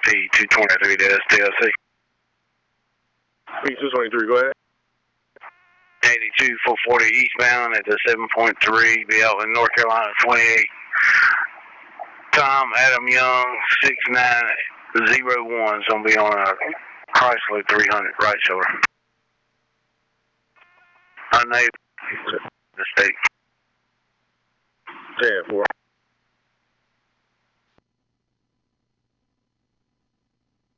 P223 to STLC. P223, go ahead. 82 440 eastbound at the 7.3, be out in North Carolina 28. Tom Adam Young 6901 is gonna be on a Chrysler 300 right shoulder. Unable the state. 10-4.